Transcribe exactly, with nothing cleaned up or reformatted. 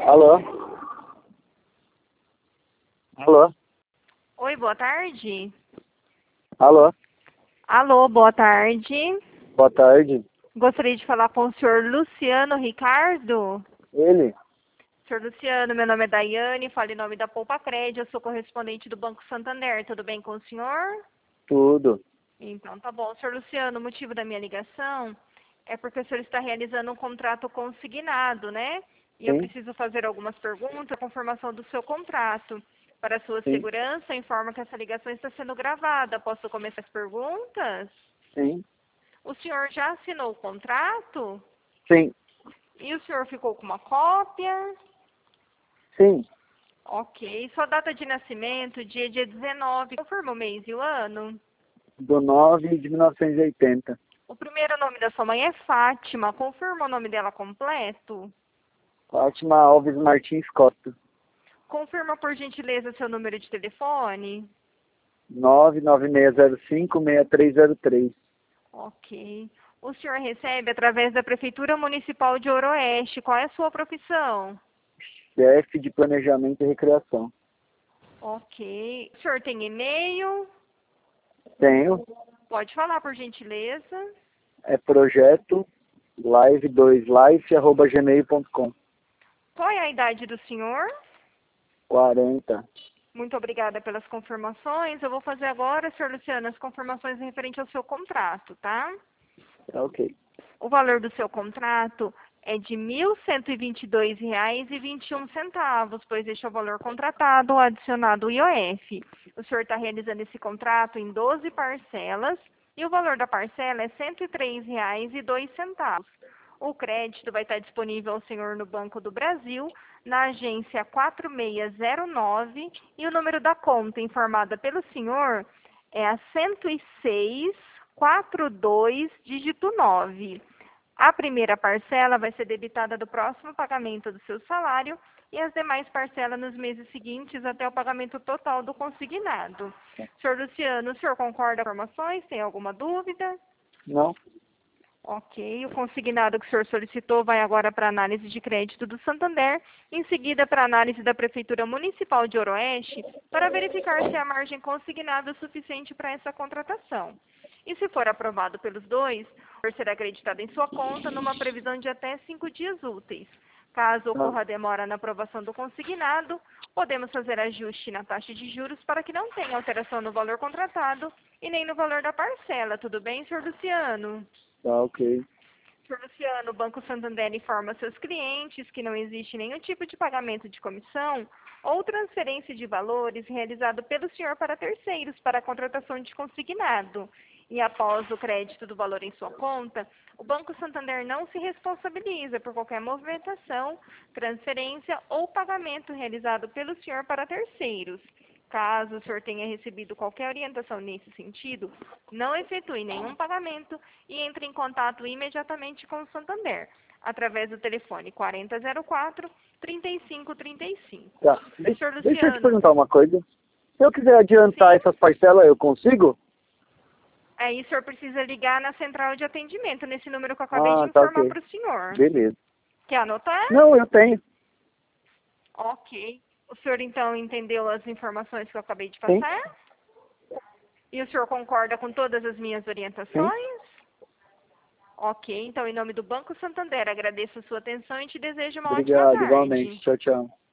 Alô? Alô? Oi, boa tarde. Alô? Alô, boa tarde. Boa tarde. Gostaria de falar com o senhor Luciano Ricardo. Ele? Senhor Luciano, meu nome é Daiane, falo em nome da Poupa Crédito, eu sou correspondente do Banco Santander. Tudo bem com o senhor? Tudo. Então, tá bom. Senhor Luciano, o motivo da minha ligação é porque o senhor está realizando um contrato consignado, né? E eu Sim, preciso fazer algumas perguntas, a confirmação do seu contrato. Para a sua sim, segurança, informo que essa ligação está sendo gravada. Posso começar as perguntas? sim, O senhor já assinou o contrato? sim, E o senhor ficou com uma cópia? sim. Ok. Sua data de nascimento, dia dia dezenove. Confirma o mês e o ano? Do nove de mil novecentos e oitenta. O primeiro nome da sua mãe é Fátima. Confirma o nome dela completo? Fátima Alves Martins Costa. Confirma, por gentileza, seu número de telefone? nove nove seis zero cinco seis três zero três. Ok. O senhor recebe através da Prefeitura Municipal de Oroeste. Qual é a sua profissão? Chefe de Planejamento e Recreação. Ok. O senhor tem e-mail? Tenho. Pode falar, por gentileza. É projeto live dois life arroba gmail ponto com. Qual é a idade do senhor? quarenta. Muito obrigada pelas confirmações. Eu vou fazer agora, senhor Luciano, as confirmações referentes ao seu contrato, tá? Tá ok. O valor do seu contrato é de mil cento e vinte e dois reais e vinte e um centavos, pois este é o valor contratado, adicionado o I O F. O senhor está realizando esse contrato em doze parcelas e o valor da parcela é cento e três reais e dois centavos. O crédito vai estar disponível ao senhor no Banco do Brasil, na agência quatro seis zero nove, e o número da conta informada pelo senhor é a cento e seis, quatro dois, dígito nove. A primeira parcela vai ser debitada do próximo pagamento do seu salário e as demais parcelas nos meses seguintes até o pagamento total do consignado. Senhor Luciano, o senhor concorda com as informações? Tem alguma dúvida? Não? Ok, o consignado que o senhor solicitou vai agora para análise de crédito do Santander, em seguida para análise da Prefeitura Municipal de Oroeste, para verificar se a margem consignada é suficiente para essa contratação. E se for aprovado pelos dois, o valor será acreditado em sua conta numa previsão de até cinco dias úteis. Caso Tá. ocorra demora na aprovação do consignado, podemos fazer ajuste na taxa de juros para que não tenha alteração no valor contratado e nem no valor da parcela. Tudo bem, senhor Luciano? Tá ok. senhor Luciano, o Banco Santander informa seus clientes que não existe nenhum tipo de pagamento de comissão ou transferência de valores realizado pelo senhor para terceiros para a contratação de consignado. E após o crédito do valor em sua conta, o Banco Santander não se responsabiliza por qualquer movimentação, transferência ou pagamento realizado pelo senhor para terceiros. Caso o senhor tenha recebido qualquer orientação nesse sentido, não efetue nenhum pagamento e entre em contato imediatamente com o Santander, através do telefone quarenta zero quatro, trinta e cinco trinta e cinco. Tá. De- senhor Deixa eu te Luciano, perguntar uma coisa. Se eu quiser adiantar sim, essas parcelas, eu consigo? aí o senhor precisa ligar na central de atendimento, nesse número que eu acabei de Ah, tá informar ok. para o senhor. Beleza. Quer anotar? Não, eu tenho. Ok. O senhor, então, entendeu as informações que eu acabei de Sim, passar? E o senhor concorda com todas as minhas sim. orientações? Ok, então, em nome do Banco Santander, agradeço a sua atenção e te desejo uma ótima Obrigado, igualmente. tarde. Tchau, tchau.